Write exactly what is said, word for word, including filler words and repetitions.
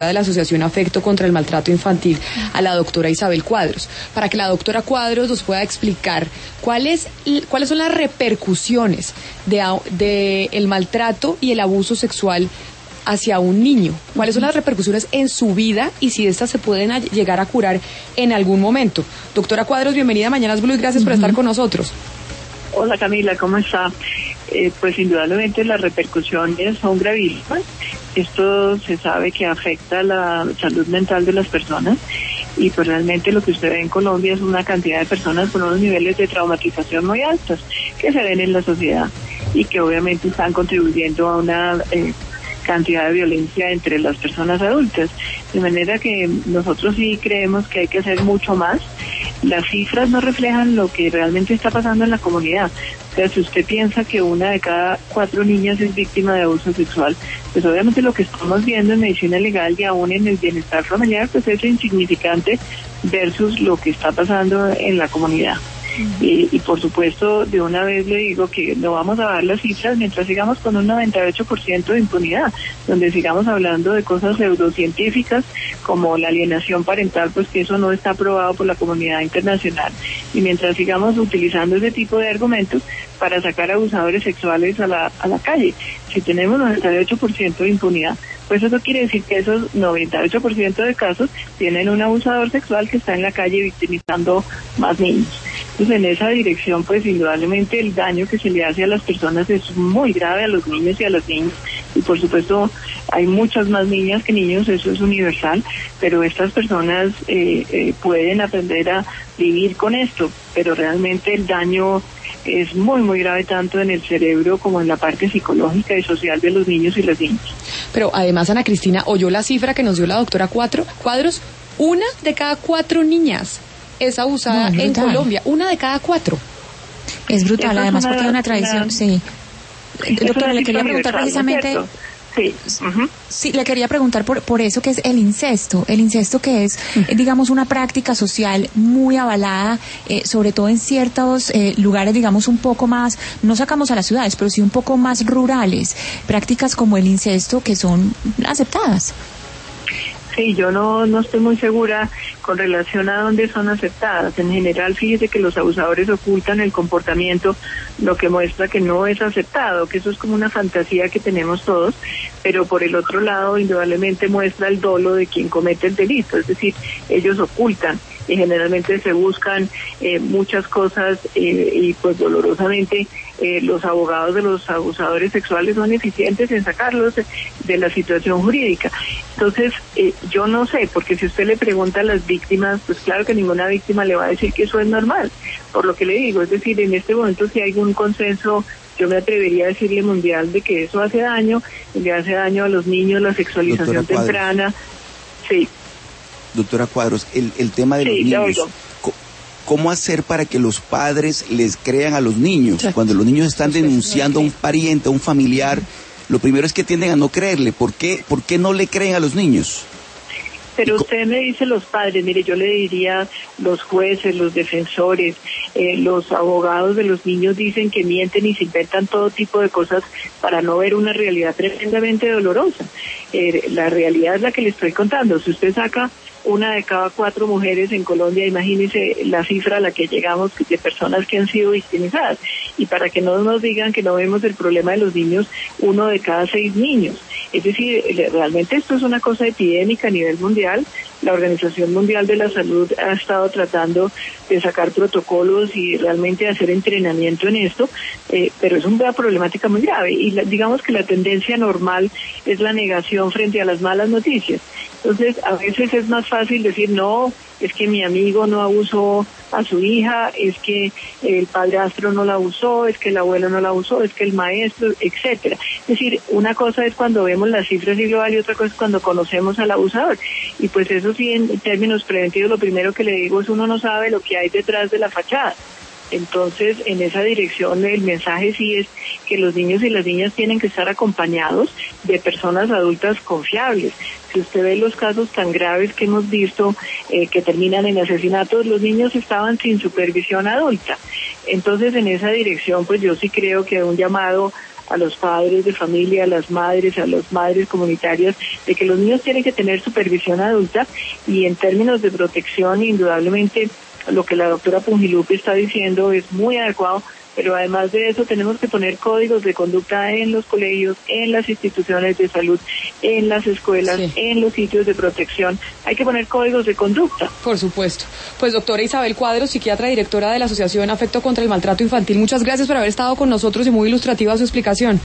de la Asociación Afecto contra el Maltrato Infantil, a la doctora Isabel Cuadros, para que la doctora Cuadros nos pueda explicar cuáles cuáles son las repercusiones de, de el maltrato y el abuso sexual hacia un niño, cuáles son las repercusiones en su vida y si estas se pueden a, llegar a curar en algún momento. Doctora Cuadros, bienvenida a Mañanas Blue y gracias uh-huh. por estar con nosotros. Hola Camila, ¿cómo está? Eh, pues indudablemente las repercusiones son gravísimas. Esto se sabe que afecta la salud mental de las personas y pues realmente lo que usted ve en Colombia es una cantidad de personas con unos niveles de traumatización muy altos que se ven en la sociedad y que obviamente están contribuyendo a una eh, cantidad de violencia entre las personas adultas. De manera que nosotros sí creemos que hay que hacer mucho más. Las cifras no reflejan lo que realmente está pasando en la comunidad. O sea, si usted piensa que una de cada cuatro niñas es víctima de abuso sexual, pues obviamente lo que estamos viendo en medicina legal y aún en el bienestar familiar, pues es insignificante versus lo que está pasando en la comunidad. Y, y por supuesto, de una vez le digo que no vamos a dar las cifras mientras sigamos con un noventa y ocho por ciento de impunidad, donde sigamos hablando de cosas pseudocientíficas como la alienación parental, pues que eso no está aprobado por la comunidad internacional, y mientras sigamos utilizando ese tipo de argumentos para sacar abusadores sexuales a la, a la calle. Si tenemos noventa y ocho por ciento de impunidad, pues eso quiere decir que esos noventa y ocho por ciento de casos tienen un abusador sexual que está en la calle victimizando más niños. Entonces, en esa dirección, pues indudablemente el daño que se le hace a las personas es muy grave, a los niños y a las niñas. Y por supuesto, hay muchas más niñas que niños, eso es universal, pero estas personas eh, eh, pueden aprender a vivir con esto, pero realmente el daño es muy, muy grave tanto en el cerebro como en la parte psicológica y social de los niños y las niñas. Pero además, Ana Cristina, oyó la cifra que nos dio la doctora Cuatro, Cuadros, una de cada cuatro niñas es abusada no, es en Colombia, una de cada cuatro. Es brutal, además porque hay una tradición, una, sí. Doctora, le quería preguntar precisamente... Sí. Uh-huh. Sí, le quería preguntar por por eso que es el incesto, el incesto que es, uh-huh. digamos, una práctica social muy avalada, eh, sobre todo en ciertos eh, lugares, digamos, un poco más, no sacamos a las ciudades, pero sí un poco más rurales, prácticas como el incesto que son aceptadas. Sí, yo no no estoy muy segura con relación a dónde son aceptadas. En general, fíjese que los abusadores ocultan el comportamiento, lo que muestra que no es aceptado, que eso es como una fantasía que tenemos todos, pero por el otro lado, indudablemente muestra el dolo de quien comete el delito, es decir, ellos ocultan y generalmente se buscan eh, muchas cosas eh, y pues dolorosamente eh, los abogados de los abusadores sexuales son eficientes en sacarlos de, de la situación jurídica. Entonces, eh, yo no sé, porque si usted le pregunta a las víctimas, pues claro que ninguna víctima le va a decir que eso es normal, por lo que le digo, es decir, en este momento si hay un consenso, yo me atrevería a decirle mundial de que eso hace daño, le hace daño a los niños, la sexualización temprana. Sí. Doctora Cuadros, el, el tema de sí, los niños, ¿cómo hacer para que los padres les crean a los niños? Sí. Cuando los niños están denunciando a un pariente, a un familiar, lo primero es que tienden a no creerle. ¿Por qué, por qué no le creen a los niños? Pero usted me dice los padres, mire, yo le diría los jueces, los defensores, eh, los abogados de los niños dicen que mienten y se inventan todo tipo de cosas para no ver una realidad tremendamente dolorosa. Eh, la realidad es la que le estoy contando. Si usted saca una de cada cuatro mujeres en Colombia, imagínese la cifra a la que llegamos de personas que han sido victimizadas. Y para que no nos digan que no vemos el problema de los niños, uno de cada seis niños. Es decir, realmente esto es una cosa epidémica a nivel mundial. La Organización Mundial de la Salud ha estado tratando de sacar protocolos y realmente hacer entrenamiento en esto, eh, pero es una problemática muy grave. Y la, digamos que la tendencia normal es la negación frente a las malas noticias. Entonces, a veces es más fácil decir, no, es que mi amigo no abusó a su hija, es que el padrastro no la abusó, es que el abuelo no la abusó, es que el maestro, etcétera. Es decir, una cosa es cuando vemos las cifras y global y otra cosa es cuando conocemos al abusador. Y pues eso sí, en términos preventivos, lo primero que le digo es uno no sabe lo que hay detrás de la fachada. Entonces, en esa dirección, el mensaje sí es que los niños y las niñas tienen que estar acompañados de personas adultas confiables. Si usted ve los casos tan graves que hemos visto, eh, que terminan en asesinatos, los niños estaban sin supervisión adulta. Entonces, en esa dirección, pues yo sí creo que un llamado a los padres de familia, a las madres, a las madres comunitarias, de que los niños tienen que tener supervisión adulta, y en términos de protección, indudablemente, lo que la doctora Pungilupi está diciendo es muy adecuado, pero además de eso tenemos que poner códigos de conducta en los colegios, en las instituciones de salud, en las escuelas, sí. en los sitios de protección. Hay que poner códigos de conducta. Por supuesto. Pues doctora Isabel Cuadros, psiquiatra directora de la Asociación Afecto contra el Maltrato Infantil, muchas gracias por haber estado con nosotros y muy ilustrativa su explicación.